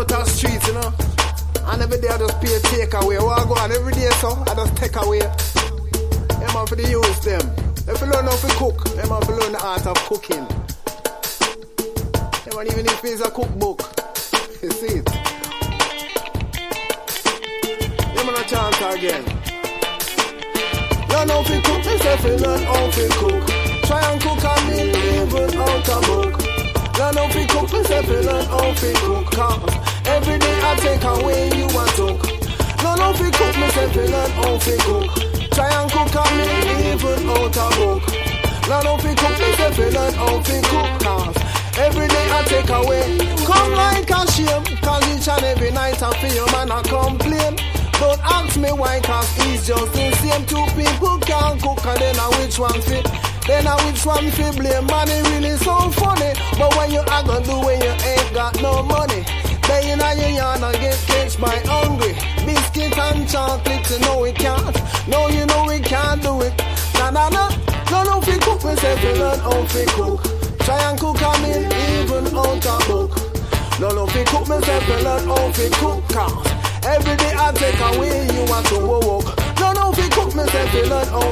out of the streets, you know. And every day I just pay a takeaway. What I go on every day, so I just take away. Yeah, man, for the youth, them. If you learn how to cook, them have to learn the art of cooking. Yeah, man, even if it's a cookbook, you see it. Yeah, man, a chance again. Learn how to cook, myself, you learn how to cook. Try and cook a meal even out a book. Learn how to cook, myself, you learn how to cook. Cause every day I take away you want to cook. Learn how to cook, myself, you learn how to cook. Try and cook a meal even out a book. Learn how to cook, myself, you learn how to cook. Cause every day I take away. Come like a shame, cause each and every night I feel man I complain. Don't ask me why, cause it's just the same. Two people can't cook and then which one fit? Then which one fit blame? Money really so funny. But when you are gonna do when you ain't got no money? They in your yard and get catched by hungry. Biscuit and chocolate, you know we can't. No, you know we can't do it. Nah. Learn how to cook, myself, you learn how to cook. Try and cook a meal even out a book. Learn how to cook, myself, you learn how to cook. Cause every day I take away you want to walk. Learn how to cook, myself, you learn how